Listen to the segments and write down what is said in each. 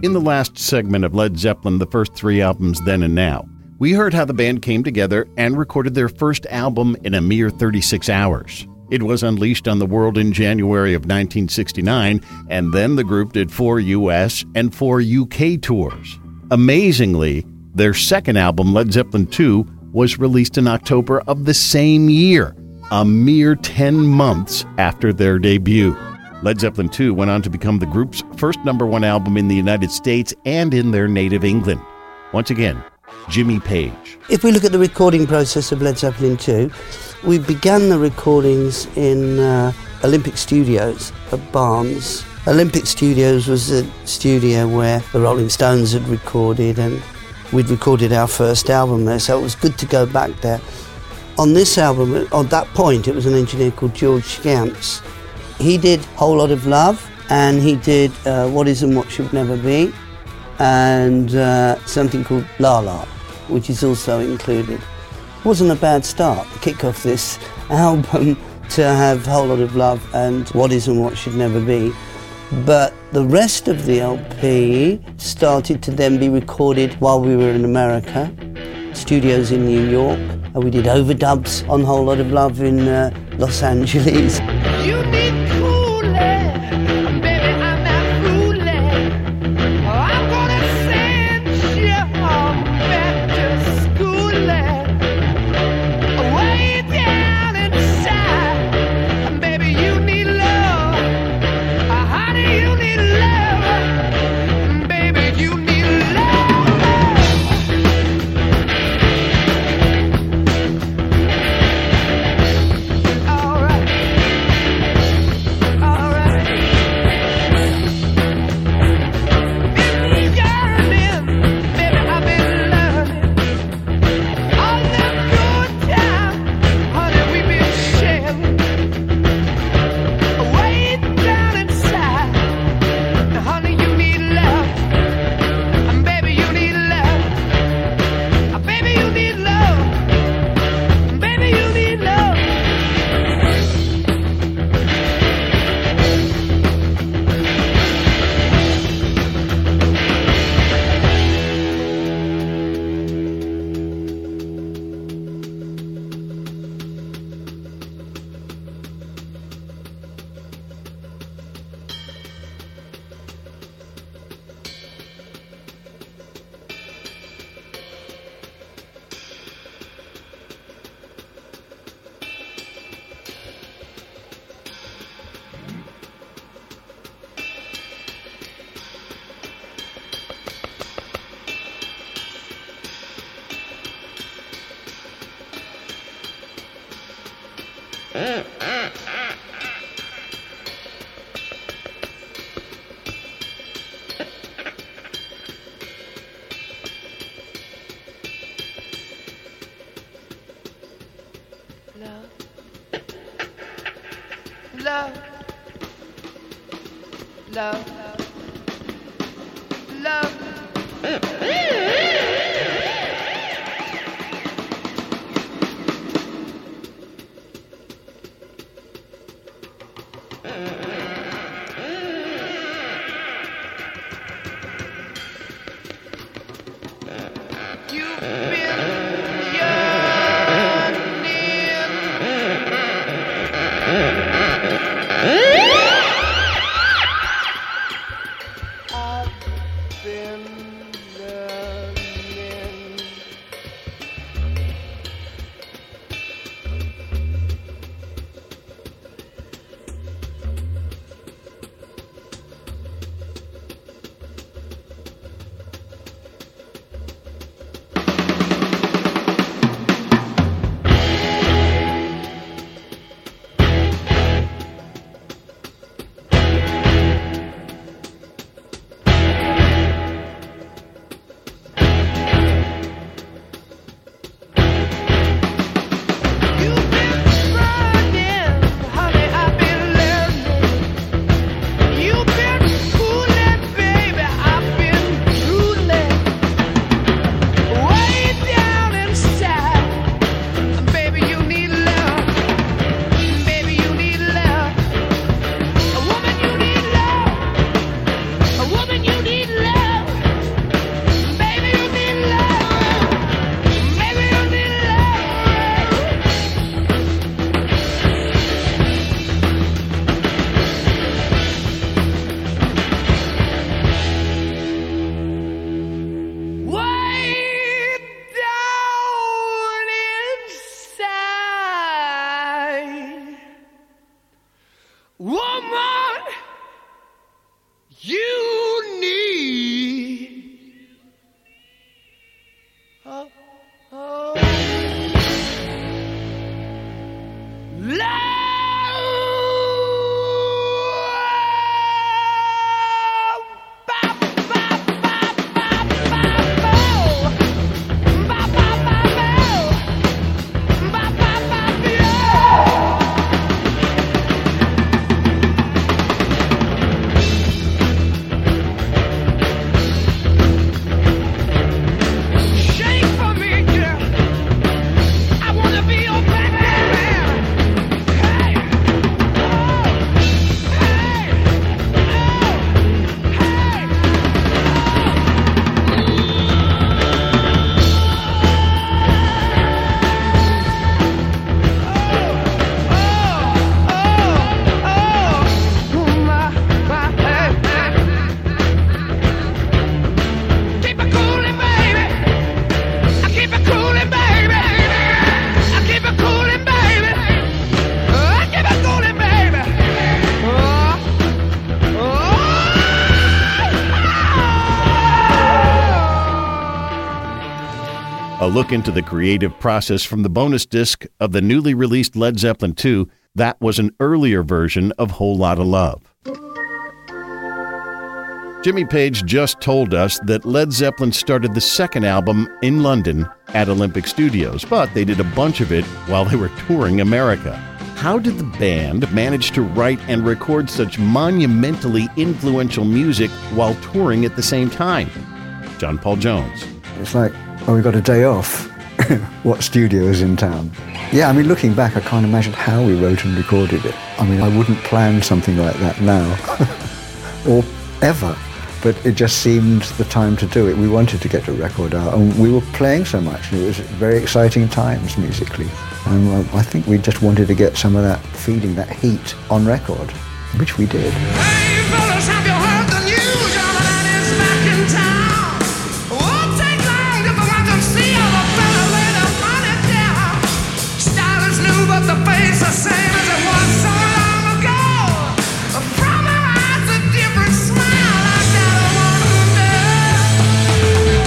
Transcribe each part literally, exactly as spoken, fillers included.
In the last segment of Led Zeppelin, the first three albums, Then and Now, we heard how the band came together and recorded their first album in a mere thirty-six hours. It was unleashed on the world in January of nineteen sixty-nine, and then the group did four U S and four U K tours. Amazingly, their second album, Led Zeppelin two, was released in October of the same year, a mere ten months after their debut. Led Zeppelin two went on to become the group's first number one album in the United States and in their native England. Once again, Jimmy Page. If we look at the recording process of Led Zeppelin two, we began the recordings in uh, Olympic Studios at Barnes. Olympic Studios was a studio where the Rolling Stones had recorded, and we'd recorded our first album there, so it was good to go back there. On this album, at that point, it was an engineer called George Scamps. He did Whole Lot of Love, and he did uh, What Is and What Should Never Be, and uh, something called La La, which is also included. It wasn't a bad start to kick off this album to have Whole Lot of Love and What Is and What Should Never Be. But the rest of the L P started to then be recorded while we were in America, studios in New York. We did overdubs on Whole Lot of Love in uh, Los Angeles. You need cooling, baby, I'm not fooling. I'm gonna send you home back to schooling. Way down inside, baby, you need love. Honey, you need love. Baby, you need love. All right. All right. Been yearning, baby, I've been learning. All the good time, honey, we've been sharing. Way down inside, honey, you need love. Baby, you need love. Baby, you need love. Baby, you need love. Love. Love. Love. You've been yearning. I've been learning. woman you need. Oh, oh. Love. A look into the creative process from the bonus disc of the newly released Led Zeppelin two. That was an earlier version of Whole Lotta Love. Jimmy Page just told us that Led Zeppelin started the second album in London at Olympic Studios, but they did a bunch of it while they were touring America. How did the band manage to write and record such monumentally influential music while touring at the same time? John Paul Jones. It's like, oh, we got a day off. What studio is in town? Yeah, I mean, looking back, I can't imagine how we wrote and recorded it. I mean, I wouldn't plan something like that now, or ever. But it just seemed the time to do it. We wanted to get a record out, and we were playing so much. And it was very exciting times musically. And uh, I think we just wanted to get some of that feeling, that heat on record, which we did. Hey, fellas, have you heard the news? Your man is back in town. Won't take long if I want to see how the fella lay the money down. Style is new, but the face the same as it was so long ago. From her eyes, a different smile. I gotta want to know.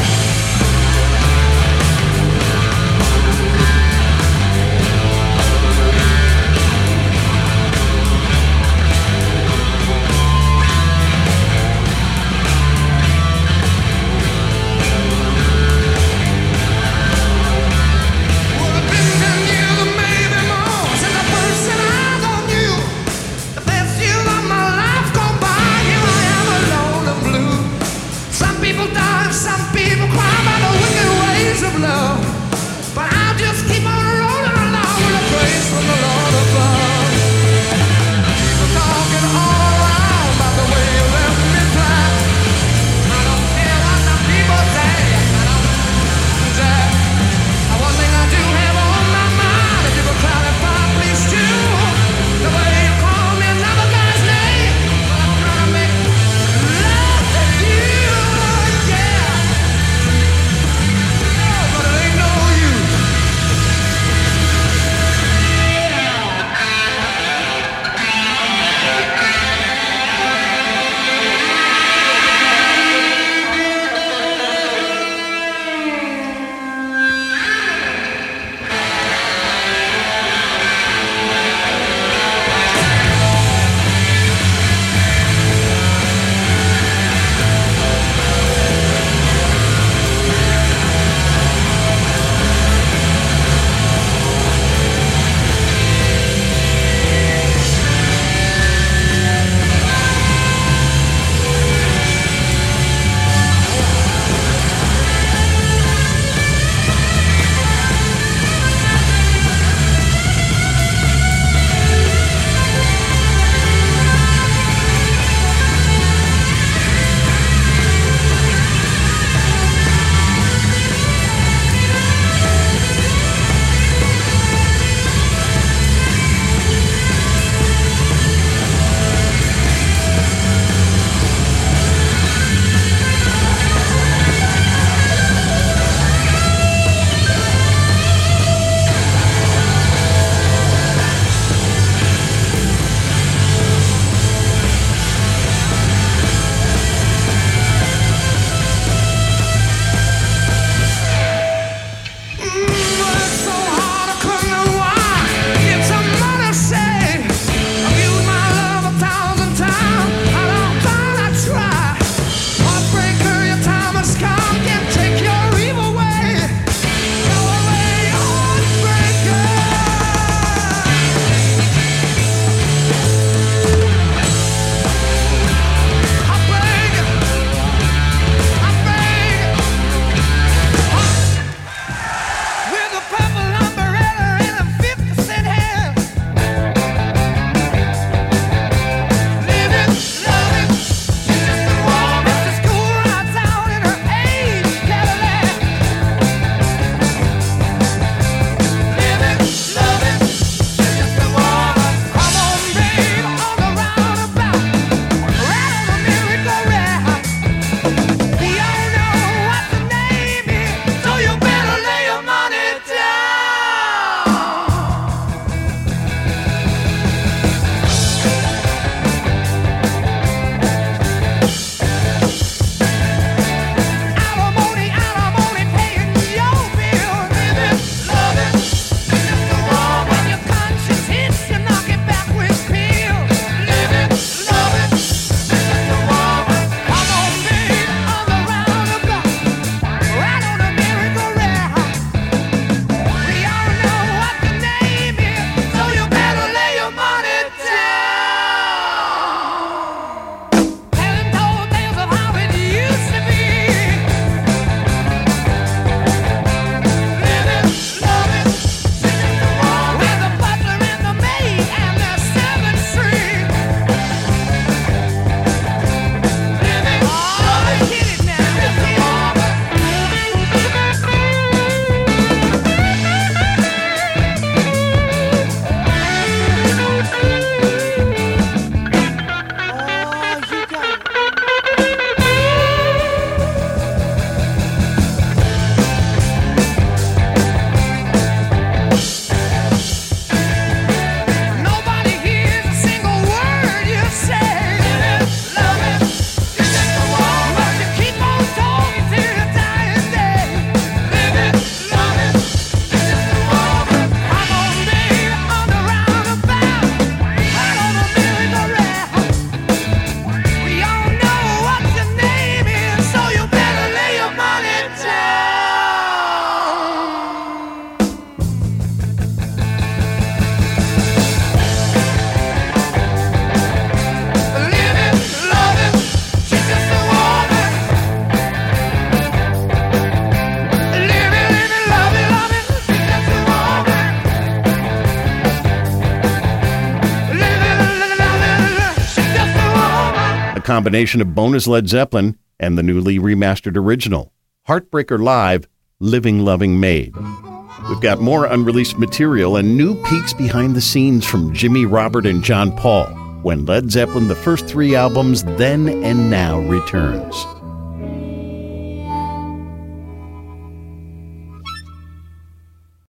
combination of bonus Led Zeppelin and the newly remastered original, Heartbreaker Live, Living Loving Maid. We've got more unreleased material and new peeks behind the scenes from Jimmy, Robert, and John Paul when Led Zeppelin, the first three albums, Then and Now, returns.